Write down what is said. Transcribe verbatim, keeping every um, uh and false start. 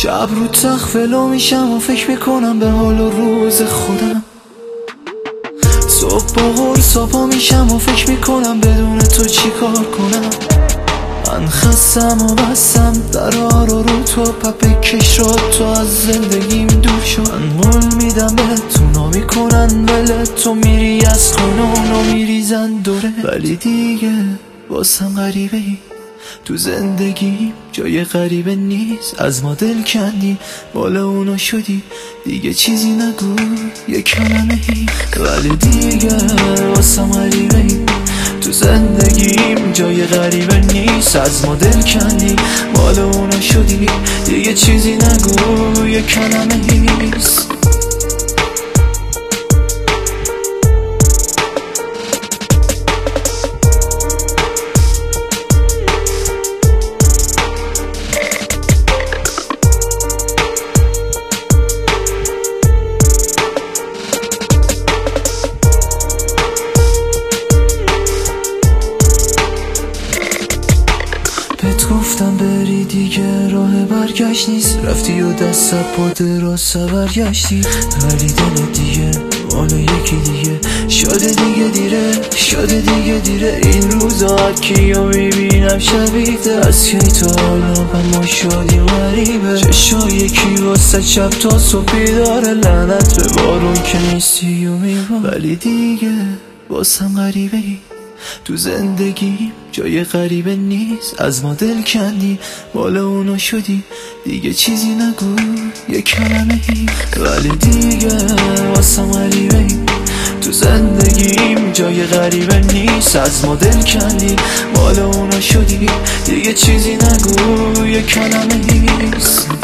شب رو تخت فلو میشم و فکر میکنم به حال و روز خودم. صبح با قرص پا میشم و فکر میکنم بدون تو چی کار کنم. من خستم و بستم درها رو رو تو پپکش رو تو از زندگیم دور شد. من قول میدم به تو نمیکنن بله تو میری از خونه اونو میریزن دوره. ولی دیگه واسم غریبه ای تو زندگی جای غریبه نیست. از ما دل کندی بالا اونو شدی دیگه چیزی نگو یه کلمه ای. ولی دیگه واسم غریبه ای تو زندگیم جای غریبه نیست. از ما دل کندی بالا اونو شدی دیگه چیزی نگو یه کلمه ایست. بهت گفتم بری دیگه راه برگشت نیست. رفتی و دست پا دراز برگشتی. ولی دل دیگه مال یکی دیگه شده دیگه دیره شده دیگه دیره. این روزا کیو میبینم شبیه از کی تا حالا و ما شادی غریبه. چشای یکی واسه شب تا صبح بیداره. لعنت به بارون که نیستی و میبان. ولی دیگه واسم غریبه ای تو زندگی جای غریبه نیست. از ما دل کندی بالا اونو شدی دیگه چیزی نگو یه کلمه ای. ولی دیگه واسم غریبه ای تو زندگیم جای غریبه نیست. از ما دل کندی بالا اونو شدی دیگه چیزی نگو یه کلمه ایست.